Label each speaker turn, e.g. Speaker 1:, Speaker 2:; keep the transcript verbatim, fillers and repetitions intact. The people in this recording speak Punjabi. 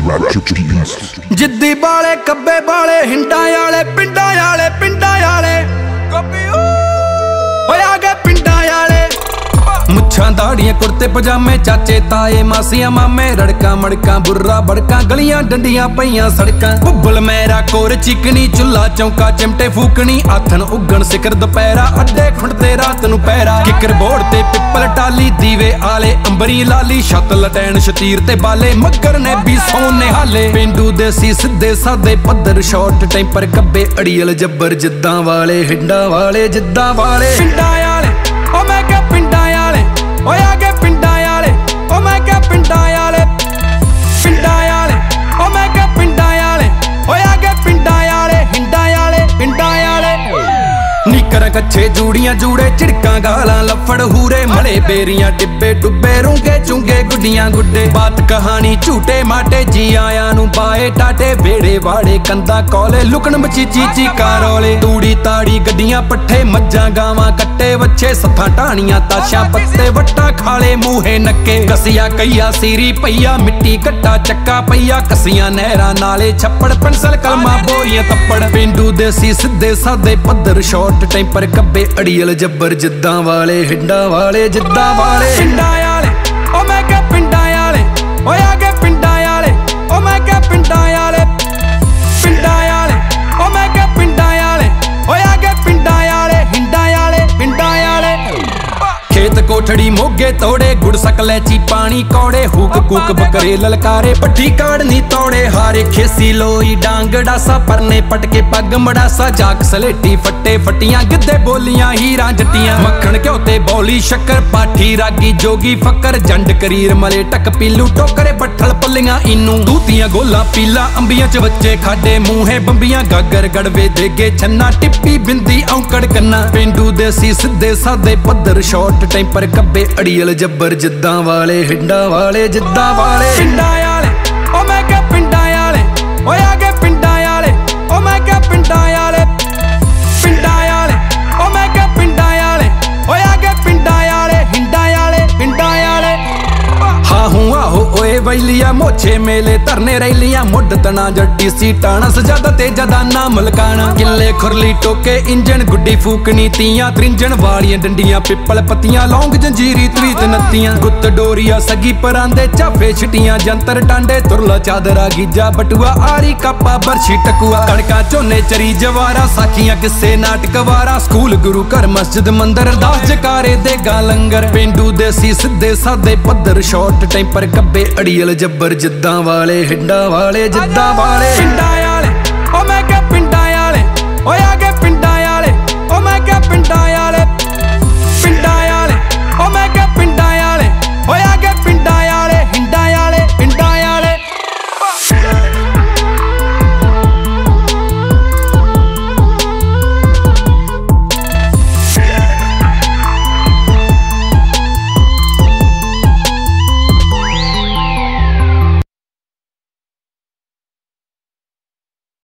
Speaker 1: ਜਿੱਦੀ ਵਾਲੇ ਕੱਬੇ ਵਾਲੇ ਹਿੰਡਾਂ ਵਾਲੇ ਪਿੰਡਾਂ ਵਾਲੇ ਪਿੰਡਾਂ ਵਾਲੇ ਹੋਇਆ ਗਏ ਪਿੰਡਾਂ ਵਾਲੇ ਮੁੱਛਾਂ ਦਾੜੀਆਂ ਕੁੜਤੇ ਪਜਾਮੇ ਚਾਚੇ ਤਾਏ ਮਾਸੀਆਂ ਮਾਮੇ ਰੜਕਾਂ ਮੜਕਾਂ ਬੁर्रा ਬੜਕਾਂ ਗਲੀਆਂ ਡੰਡੀਆਂ ਪਈਆਂ ਸੜਕਾਂ ਭੁੱਬਲ ਮੇਰਾ ਕੋਰ ਚਿਕਨੀ ਚੁੱਲਾ ਚੌਂਕਾ ਚਿਮਟੇ ਫੂਕਣੀ ਆਥਣ ਉੱਗਣ ਸਿਖਰ ਦੁਪਹਿਰਾ ਅੱਡੇ ਖੁੰਡਦੇ ਰਾਤ ਨੂੰ ਪਹਿਰਾ ਕਿੱਕਰ ਬੋੜ ਤੇ ਪਿੱਪਲ ਟਾਲੀ ਦੀਵੇ ਆਲੇ ਅੰਬਰੀ ਲਾਲੀ ਛੱਤ ਲਟੈਣ ਸ਼ਤੀਰ ਤੇ ਬਾਲੇ ਮੱਗਰ ਨੇ ਵੀ ਸੋਨੇ ਹਾਲੇ ਪਿੰਡੂ ਦੇਸੀ ਸਿੱਧੇ ਸਾਦੇ ਪੱਧਰ ਸ਼ਾਰਟ ਟੈਂਪਰ ਕੱਬੇ ਅੜੀਅਲ ਜੱਬਰ ਜਿੱਦਾਂ ਵਾਲੇ ਹਿੰਡਾਂ ਵਾਲੇ ਜਿੱਦਾਂ ਵਾਲੇ ਪਿੰਡਾਂ ਵਾਲੇ ਓ ਮੈਂ ਕਿਹਾ ਪਿੰਡਾਂ ਵਾਲੇ ਓਏ ਆ ਗਏ ਪਿੰਡਾਂ ਵਾਲੇ ਓ ਮੈਂ ਕਿਹਾ ਪਿੰਡਾਂ ਵਾਲੇ ਪਿੰਡਾਂ ਵਾਲੇ ਓ ਮੈਂ ਕਿਹਾ ਪਿੰਡਾਂ ਵਾਲੇ ਓਏ ਆ ਗਏ ਪਿੰਡਾਂ ਵਾਲੇ ਹਿੰਡਾਂ ਵਾਲੇ ਪਿੰਡਾਂ ਵਾਲੇ ਨੀਕਰਾਂ ਕੱਛੇ ਜੂੜੀਆਂ ਜੂੜੇ ਝਿੜਕਾਂ ਗਾਲਾਂ ਲੱਫੜ ਹੂਰੇ ਮਲੇ ਬੇਰੀਆਂ ਟਿੱਬੇ ਡੁੱਬੇ ਰੂੰਗੇ ਚੁੰਗੇ ਗੁੱਡੀਆਂ ਗੁੱਡੇ ਬਾਤ ਕਹਾਣੀ ਝੂਟੇ ਮਾਟੇ ਜੀ ਆਇਆਂ ਨੂੰ ਬਾਏ ਟਾਟੇ ਵੇੜੇ ਵਾੜੇ ਕੰਦਾ ਕੋਲੇ ਲੁਕਣ ਮਚੀਚੀ ਚੀਕਾਂ ਰੋਲੇ ਤੂੜੀ ਤਾੜੀ ਗੱਡੀਆਂ ਪੱਠੇ ਮੱਝਾਂ ਗਾਵਾਂ ਕੱਟੇ ਵੱਛੇ ਸੱਥਾਂ ਢਾਣੀਆਂ ਤਾਸ਼ਾਂ ਪੱਤੇ ਵੱਟਾ ਖਾਲੇ ਮੂਹੇ ਨੱਕੇ ਕਸੀਆ ਕਈਆ ਸੀਰੀ ਪਈਆ ਮਿੱਟੀ ਘੱਟਾ ਚੱਕਾ ਪਈਆ ਕਸੀਆਂ ਨਹਿਰਾਂ ਨਾਲੇ ਛੱਪੜ ਪੈਨਸਲ ਕਲਮਾਂ ਬੋਰੀਆਂ ਤੱਪੜ ਪਿੰਡੂ ਦੇਸੀ ਸਿੱਧੇ ਸਾਦੇ ਪੱਧਰ ਸ਼ਾਰਟ ਟੈਂਪਰ ਕੱਬੇ ਅੜੀਅਲ ਜੱਬਰ ਜਿੱਦਾਂ ਵਾਲੇ ਹਿੰਡਾਂ ਵਾਲੇ ਜਿੱਦਾਂ ਵਾਲੇ ਪਿੰਡਾਂ ਵਾਲੇ ਓ ਮੈਂ ਕਿਹਾ ਪਿੰਡਾਂ ਵਾਲੇ ਓਏ ਆ ਗਏ ਪਿੰਡਾਂ ਵਾਲੇ ਓ ਮੈਂ ਕਿਹਾ ਪਿੰਡਾਂ ਵਾਲੇ ਪਿੰਡਾਂ ਵਾਲੇ ਓ ਮੈਂ ਕਿਹਾ ਪਿੰਡਾਂ ਵਾਲੇ ਓਏ ਆ ਗਏ ਪਿੰਡਾਂ ਵਾਲੇ ਹਿੰਡਾਂ ਵਾਲੇ ਪਿੰਡਾਂ ਵਾਲੇ ਖੇਤ ਕੋਠੜੀ ਮੋਗੇ ਤੋੜੇ ਗੁੜ ਸਕਲੈਚੀ ਪਾਣੀ ਕੌੜੇ ਹੂਕ ਕੂਕ ਬਕਰੇ ਲਲਕਾਰੇ ਪੱਠੀ ਕਾੜਨੀ ਤੋੜੇ ਹਾਰੇ ਖੇਸੀ ਲੋਈ ਡਾਂਗ ਡਾਸਾ ਪਰਨੇ ਪਟਕੇ ਪੱਗ ਮੜਾਸਾ ਜਾਕ ਸਲੇਟੀ ਫੱਟੇ ਫੱਟੀਆਂ ਗਿੱਧੇ ਬੋਲੀਆਂ ਹੀਰਾਂ ਜੱਟੀਆਂ ਮੱਖਣ ਘਿਓ ਤੇ ਬੌਲੀ ਸ਼ੱਕਰ ਪਾਠੀ ਰਾਗੀ ਜੋਗੀ ਫੱਕਰ ਜੰਡ ਕਰੀਰ ਮਲੇ ਟੱਕ ਪੀਲੂ ਟੋਕਰੇ ਬੱਠਲ ਪੱਲੀਆਂ ਇਨੂੰ ਦੂਤੀਆਂ ਗੋਲਾਂ ਪੀਲਾ ਅੰਬੀਆਂ ਚ ਬੱਚੇ ਖਾਡੇ ਮੂੰਹੇ ਬੰਬੀਆਂ ਗਾਗਰ ਗੜਵੇ ਦੇਗੇ ਛੰਨਾ ਟਿੱਪੀ ਬਿੰਦੀ ਔਂਕੜ ਕੰਨਾ ਪਿੰਡੂ ਦੇਸੀ ਸਿੱਧੇ ਸਾਦੇ ਪੱਧਰ ਸ਼ਾਰਟ ਟੈਂਪਰ ਕੱਬੇ ਅੜੀਅਲ ਜੱਬਰ ਜਿੱਦਾਂ ਵਾਲੇ ਹਿੰਡਾਂ ਵਾਲੇ ਜਿੱਦਾਂ ਵਾਲੇ ਪਿੰਡਾਂ ਵਾਲੇ ਓ ਮੈਂ ਕਿਹਾ ਪਿੰਡਾਂ ਵਾਲੇ ਓਏ ਆ ਗਏ ਪਿੰਡਾਂ ਵਾਲੇ ਓ ਮੈਂ ਕਿਹਾ ਪਿੰਡਾਂ ਵਾਲੇ ਪਿੰਡਾਂ ਵਾਲੇ ਓ ਮੈਂ ਕਿਹਾ ਪਿੰਡਾਂ ਵਾਲੇ ਓਏ ਆ ਗਏ ਪਿੰਡਾਂ ਵਾਲੇ ਹਿੰਡਾਂ ਵਾਲੇ ਪਿੰਡਾਂ ਵਾਲੇ ਹਾਂ ਹੂੰ ਆਹੋ ਓਏ ਵੈਲੀਆਂ ਮੋਛੇ ਮੇਲੇ ਧਰਨੇ ਰੈਲੀਆਂ ਮੁੱਢ ਤਣਾ ਜੱਟੀ ਸੀ ਟਾਣਾ ਸਜਾਦਾ ਤੇ ਜਦਾਨਾ ਮਲਕਾਣਾ ਕਿੱਲੇ ਖੁਰਲੀ ਟੋਕੇ ਇੰਜਣ ਗੁੱਡੀ ਫੂਕਣੀ ਤੀਆਂ ਤ੍ਰਿੰਜਣ ਵਾਲੀਆਂ ਡੰਡੀਆਂ ਪਿੱਪਲ ਪੱਤੀਆਂ ਲੌਂਗ ਜੰਜੀਰੀ ਤਵੀਤ ਨੱਤੀਆਂ ਗੁੱਤ ਡੋਰੀਆ ਸਗੀ ਪਰਾਂਦੇ ਚਾਫੇ ਛਿਟੀਆਂ ਜੰਤਰ ਟਾਂਡੇ ਤੁਰਲਾ ਚਾਦਰਾ ਗੀਜਾ ਬਟੂਆ ਆਰੀ ਕਾਪਾ ਬਰਛੀ ਟਕੂਆ ਕਣਕਾਂ ਝੋਨੇ ਚਰੀ ਜਵਾਰਾ ਸਾਖੀਆਂ ਕਿੱਸੇ ਨਾਟਕ ਵਾਰਾ ਸਕੂਲ ਗੁਰੂ ਘਰ ਮਸਜਿਦ ਮੰਦਰ ਅਰਦਾਸ ਜਕਾਰੇ ਦੇ ਗਾ ਲੰਗਰ ਪਿੰਡੂ ਦੇਸੀ ਸਿੱਧੇ ਸਾਦੇ ਪੱਧਰ ਸ਼ਾਰਟ ਟੈਂਪਰ ਕੱਬੇ ਅੜੀਅਲ ਜੱਬਰ ਜਿੱਦਾਂ ਵਾਲੇ ਹਿੰਡਾਂ ਵਾਲੇ ਜਿੱਦਾਂ ਵਾਲੇ ਪਿੰਡਾਂ ਵਾਲੇ ਓ ਮੈਂ ਕਿਹਾ ਪਿੰਡਾਂ ਵਾਲੇ ਓਏ